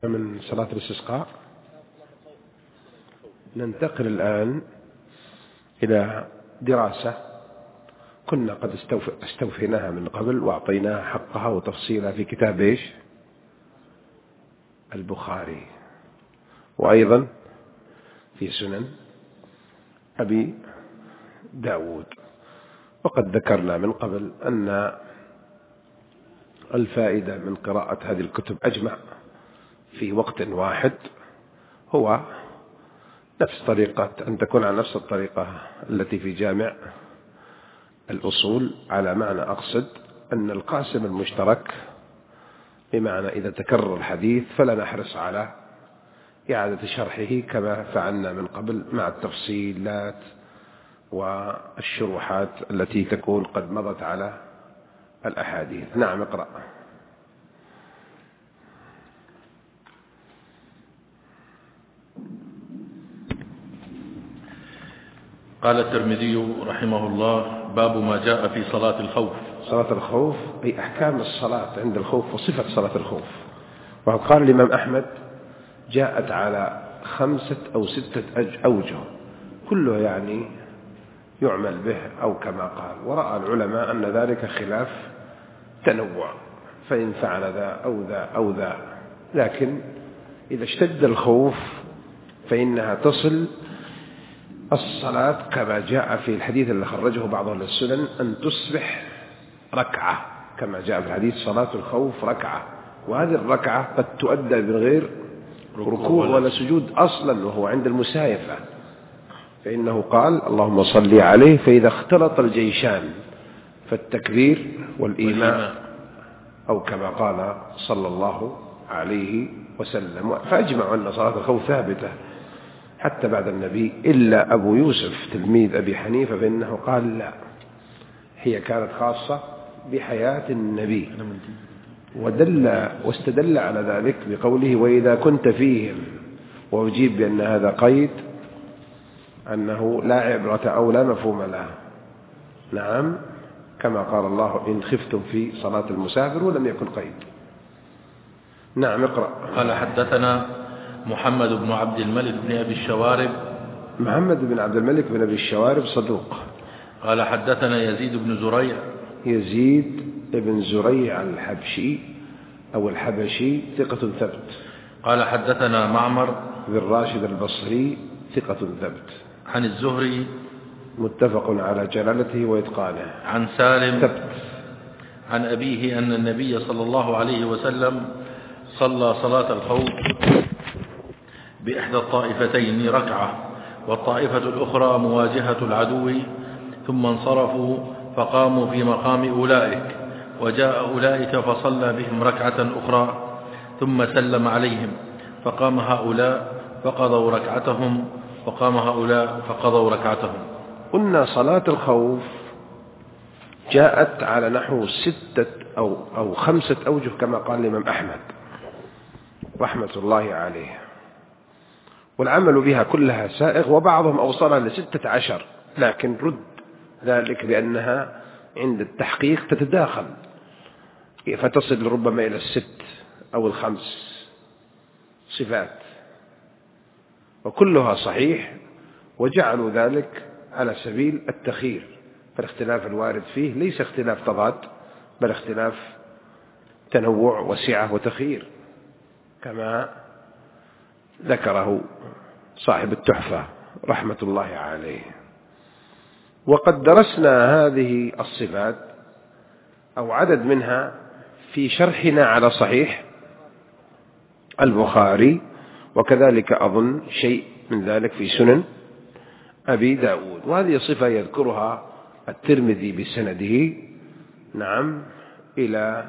من صلاة الاستسقاء. ننتقل الآن إلى دراسة كنا قد استوفيناها من قبل وأعطيناها حقها وتفصيلها في كتاب إيش؟ البخاري، وأيضا في سنن أبي داود. وقد ذكرنا من قبل أن الفائدة من قراءة هذه الكتب أجمع في وقت واحد هو نفس طريقة أن تكون على نفس الطريقة التي في جامع الأصول، على معنى أقصد أن القاسم المشترك، بمعنى إذا تكرر الحديث فلا نحرص على إعادة شرحه كما فعلنا من قبل مع التفصيلات والشروحات التي تكون قد مضت على الأحاديث. نعم، اقرأ. قال الترمذي رحمه الله: باب ما جاء في صلاة الخوف. صلاة الخوف أي أحكام الصلاة عند الخوف وصفة صلاة الخوف. وقال الإمام أحمد: جاءت على 5 أو 6 أوجه، كله يعني يعمل به أو كما قال. ورأى العلماء أن ذلك خلاف تنوع، فإن فعل ذا أو ذا أو ذا، لكن إذا اشتد الخوف فإنها تصل الصلاة كما جاء في الحديث اللي خرجه بعض أهل السنن أن تصبح ركعة، كما جاء في الحديث: صلاة الخوف ركعة. وهذه الركعة قد تؤدى من غير ركوع ولا سجود أصلا، وهو عند المسايفة، فإنه قال: اللهم صل عليه. فإذا اختلط الجيشان فالتكبير والإيماء، أو كما قال صلى الله عليه وسلم. فأجمعوا أن صلاة الخوف ثابتة حتى بعد النبي، إلا أبو يوسف تلميذ أبي حنيفة فإنه قال: لا، هي كانت خاصة بحياة النبي، واستدل على ذلك بقوله: وإذا كنت فيهم. وأجيب بأن هذا قيد، أنه لا عبرة أو لا مفهوم له. نعم، كما قال الله: إن خفتم في صلاة المسافر، ولم يكن قيد. نعم، اقرأ. قال: حدثنا محمد بن عبد الملك بن أبي الشوارب. محمد بن عبد الملك بن أبي الشوارب صدوق. قال: حدثنا يزيد بن زريع. يزيد بن زريع الحبشي أو الحبشي ثقة ثبت. قال: حدثنا معمر بن راشد البصري ثقة ثبت. عن الزهري متفق على جلالته وإتقانه. عن سالم ثبت. عن أبيه أن النبي صلى الله عليه وسلم صلى صلاة الخوف بإحدى الطائفتين ركعة، والطائفة الأخرى مواجهة العدو، ثم انصرفوا فقاموا في مقام أولئك، وجاء أولئك فصلى بهم ركعة أخرى، ثم سلم عليهم، فقام هؤلاء فقضوا ركعتهم، وقام هؤلاء فقضوا ركعتهم. قلنا صلاة الخوف جاءت على نحو 6 أو 5 أوجه كما قال الإمام أحمد رحمة الله عليه، والعمل بها كلها سائغ، وبعضهم أوصلها ل16، لكن رد ذلك بأنها عند التحقيق تتداخل فتصل ربما إلى 6 أو 5 صفات، وكلها صحيح، وجعلوا ذلك على سبيل التخيير. فالاختلاف الوارد فيه ليس اختلاف تضاد، بل اختلاف تنوع وسعة وتخيير، كما ذكره صاحب التحفة رحمة الله عليه. وقد درسنا هذه الصفات أو عدد منها في شرحنا على صحيح البخاري، وكذلك أظن شيء من ذلك في سنن أبي داود. وهذه صفة يذكرها الترمذي بسنده، نعم، إلى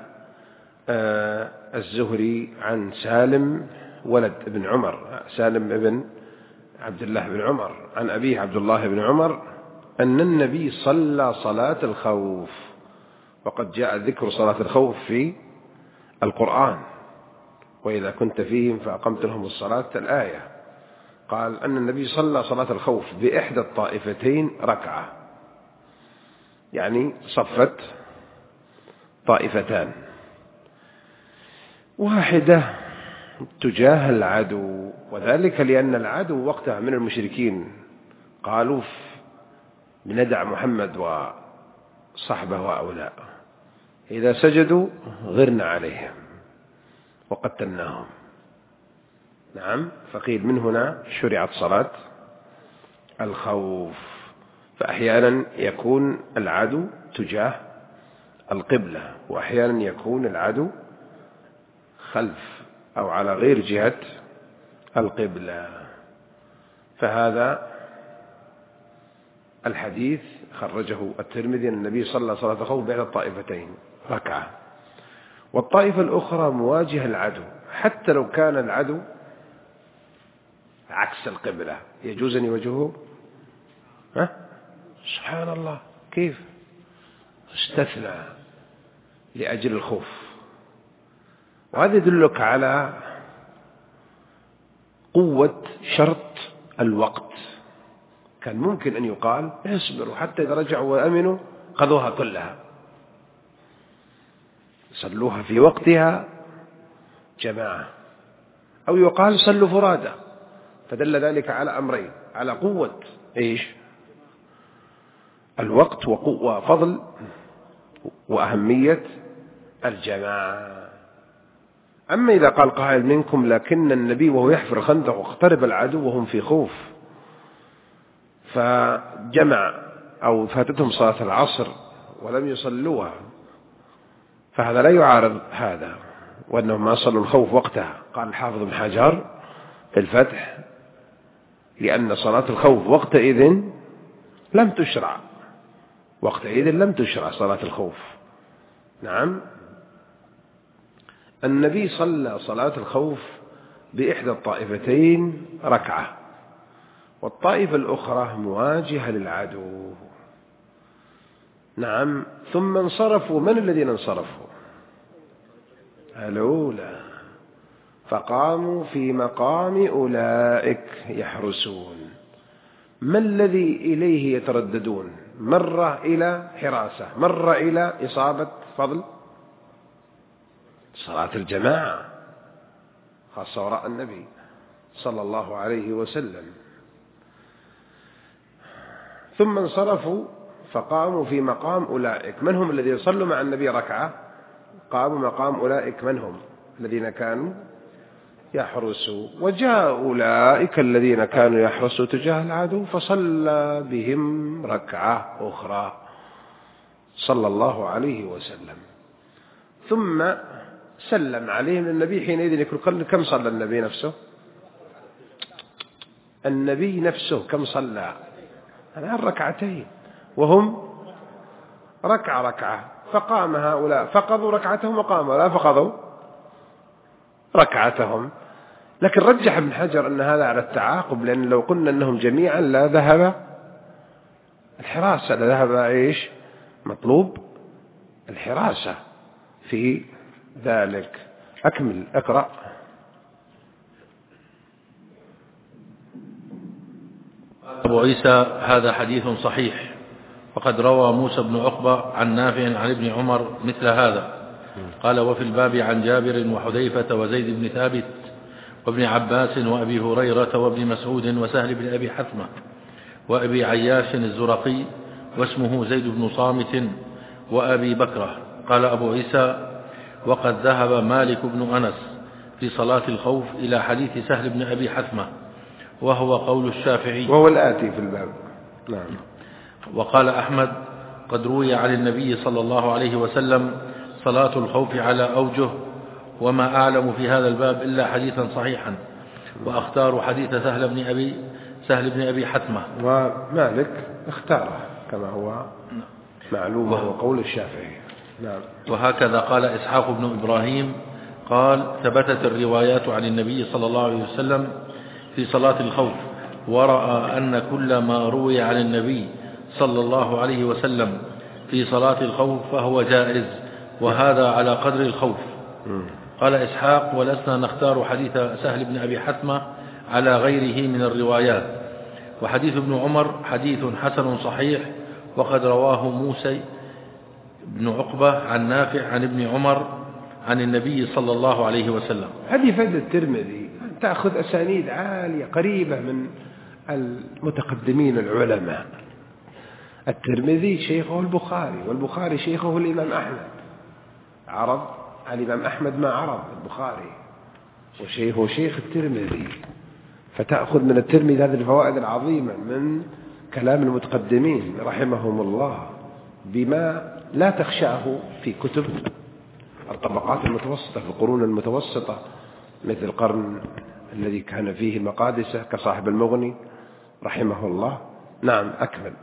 الزهري عن سالم ولد ابن عمر، سالم ابن عبد الله بن عمر، عن أبيه عبد الله بن عمر أن النبي صلى صلاة الخوف. وقد جاء ذكر صلاة الخوف في القرآن: وإذا كنت فيهم فأقمت لهم الصلاة، الآية. قال أن النبي صلى صلاة الخوف بإحدى الطائفتين ركعة، يعني صفت طائفتان، واحدة تجاه العدو، وذلك لأن العدو وقتها من المشركين قالوا بندع محمد وصحبه وأولاء إذا سجدوا غرنا عليهم وقتلناهم. نعم، فقيل من هنا شرعت صلاة الخوف. فأحيانا يكون العدو تجاه القبلة، وأحيانا يكون العدو خلف أو على غير جهة القبلة. فهذا الحديث خرجه الترمذي أن النبي صلى صلاة الخوف بين الطائفتين ركعة، والطائفة الأخرى مواجهة العدو حتى لو كان العدو عكس القبلة يجوز أن يواجهه. سبحان الله، كيف استثنى لأجل الخوف. وهذا يدلك على قوة شرط الوقت. كان ممكن أن يقال اصبروا حتى إذا رجعوا وأمنوا قضوها كلها، صلوها في وقتها جماعة، أو يقال صلوا فرادى. فدل ذلك على أمرين: على قوة الوقت وفضل وأهمية الجماعة. أما إذا قال قائل منكم لكن النبي وهو يحفر الخندق واقترب العدو وهم في خوف فجمع أو فاتتهم صلاة العصر ولم يصلوها، فهذا لا يعارض هذا، وأنهم ما صلوا الخوف وقتها. قال الحافظ بن حجر في الفتح: لأن صلاة الخوف وقتئذ لم تشرع، وقتئذ لم تشرع صلاة الخوف. نعم، النبي صلى صلاة الخوف بإحدى الطائفتين ركعة، والطائفة الأخرى مواجهة للعدو. نعم، ثم انصرفوا. من الذين انصرفوا؟ الأولى، فقاموا في مقام أولئك يحرسون. ما الذي إليه يترددون؟ مرة إلى حراسة، مرة إلى إصابة فضل صلاة الجماعة، خاصة وراء النبي صلى الله عليه وسلم. ثم انصرفوا فقاموا في مقام أولئك. من هم الذين صلوا مع النبي ركعة؟ قاموا مقام أولئك. من هم؟ الذين كانوا يحرسوا. وجاء أولئك الذين كانوا يحرسوا تجاه العدو فصلى بهم ركعة أخرى صلى الله عليه وسلم، ثم سلم عليهم النبي. حينئذ يقول كم صلى النبي نفسه؟ النبي نفسه كم صلى؟ الآن ركعتين، وهم ركعة. فقام هؤلاء فقضوا ركعتهم، وقام هؤلاء فقضوا ركعتهم. لكن رجح ابن حجر أن هذا على التعاقب، لأن لو قلنا أنهم جميعا لا ذهب الحراسة، لا ذهب مطلوب الحراسة في ذلك. أكمل، أقرأ. أبو عيسى: هذا حديث صحيح، وقد روى موسى بن عقبة عن نافع عن ابن عمر مثل هذا. قال: وفي الباب عن جابر وحذيفة وزيد بن ثابت وابن عباس وأبي هريرة وابن مسعود وسهل بن أبي حثمة وأبي عياش الزرقي واسمه زيد بن صامت وأبي بكرة. قال أبو عيسى: وقد ذهب مالك بن أنس في صلاة الخوف إلى حديث سهل بن أبي حثمة، وهو قول الشافعي، وهو الآتي في الباب. نعم. وقال أحمد: قد روي عن النبي صلى الله عليه وسلم صلاة الخوف على أوجه، وما أعلم في هذا الباب إلا حديثا صحيحا، وأختار حديث سهل بن أبي حثمة. ومالك اختاره كما هو معلوم، وهو قول الشافعي. نعم. وهكذا قال إسحاق بن إبراهيم قال: ثبتت الروايات عن النبي صلى الله عليه وسلم في صلاة الخوف، ورأى أن كل ما روي عن النبي صلى الله عليه وسلم في صلاة الخوف فهو جائز، وهذا على قدر الخوف. قال إسحاق: ولسنا نختار حديث سهل بن أبي حثمة على غيره من الروايات. وحديث ابن عمر حديث حسن صحيح، وقد رواه موسى بن عقبة عن نافع عن ابن عمر عن النبي صلى الله عليه وسلم. هذه فائدة الترمذي، أن تأخذ أسانيد عالية قريبة من المتقدمين العلماء. الترمذي شيخه البخاري، والبخاري شيخه الإمام أحمد، عرض الإمام أحمد ما عرض البخاري، وشيخه شيخ الترمذي، فتأخذ من الترمذي هذه الفوائد العظيمة من كلام المتقدمين رحمهم الله بما لا تخشاه في كتب الطبقات المتوسطة، في القرون المتوسطة، مثل القرن الذي كان فيه المقادسة كصاحب المغني رحمه الله. نعم، أكمل.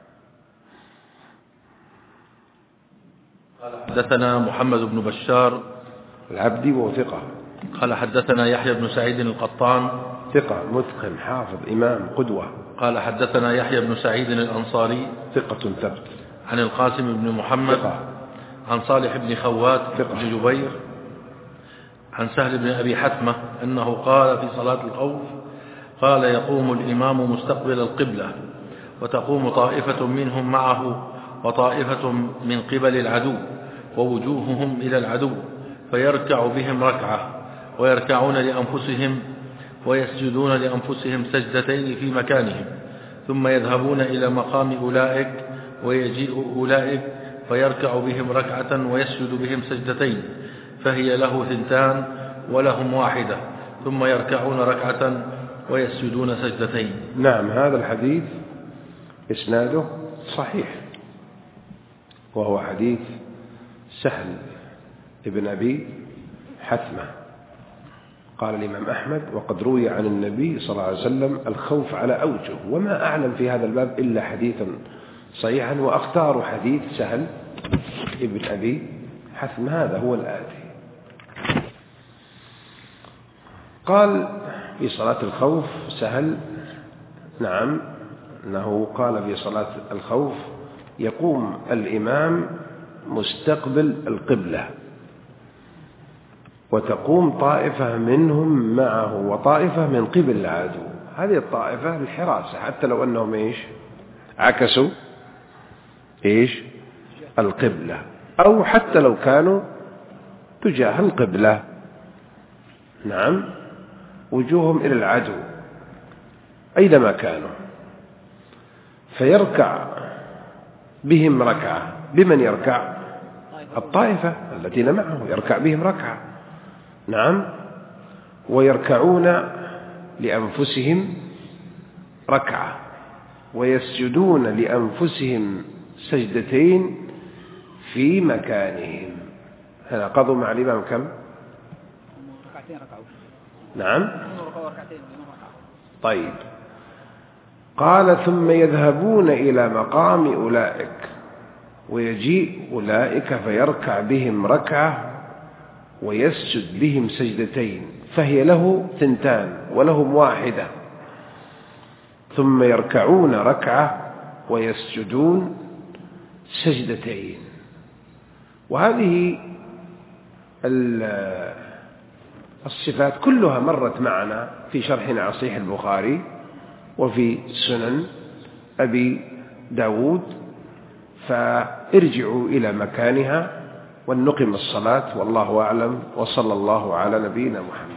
حدثنا محمد بن بشار العبدي وثقة. قال حدثنا يحيى بن سعيد القطان ثقة متقن حافظ إمام قدوة. قال حدثنا يحيى بن سعيد الأنصاري ثقة ثبت. عن القاسم بن محمد ثقة. عن صالح بن خوات ثقة. بن جبير عن سهل بن أبي حتمة أنه قال في صلاة الخوف قال يقوم الإمام مستقبل القبلة وتقوم طائفة منهم معه وطائفة من قبل العدو ووجوههم إلى العدو فيركع بهم ركعة ويركعون لأنفسهم ويسجدون لأنفسهم سجدتين في مكانهم ثم يذهبون إلى مقام أولئك ويجيء أولئك فيركع بهم ركعة ويسجد بهم سجدتين فهي له ثنتان ولهم واحدة ثم يركعون ركعة ويسجدون سجدتين. نعم، هذا الحديث إسناده صحيح، وهو حديث سهل ابن أبي حتمة. قال الإمام أحمد وقد روي عن النبي صلى الله عليه وسلم الخوف على أوجه، وما أعلم في هذا الباب إلا حديثا صحيحا، وأختار حديث سهل ابن أبي حتمة، هذا هو الآتي. قال في صلاة الخوف سهل، نعم، أنه قال في صلاة الخوف يقوم الإمام مستقبل القبلة وتقوم طائفة منهم معه وطائفة من قبل العدو. هذه الطائفة للحراسة، حتى لو أنهم عكسوا القبلة، أو حتى لو كانوا تجاه القبلة، نعم، وجوههم إلى العدو أينما كانوا، فيركع بهم ركعة. بمن يركع؟ الطائفة الذين معه، يركع بهم ركعة، نعم، ويركعون لأنفسهم ركعة ويسجدون لأنفسهم سجدتين في مكانهم. هنا قضوا مع الإمام كم؟ نعم، طيب. قال ثم يذهبون إلى مقام أولئك ويجيء أولئك فيركع بهم ركعة ويسجد بهم سجدتين فهي له ثنتان ولهم واحدة ثم يركعون ركعة ويسجدون سجدتين. وهذه الصفات كلها مرت معنا في شرحنا على صحيح البخاري وفي سنن أبي داود، فارجعوا إلى مكانها ولنقم الصلاة، والله أعلم، وصلى الله على نبينا محمد.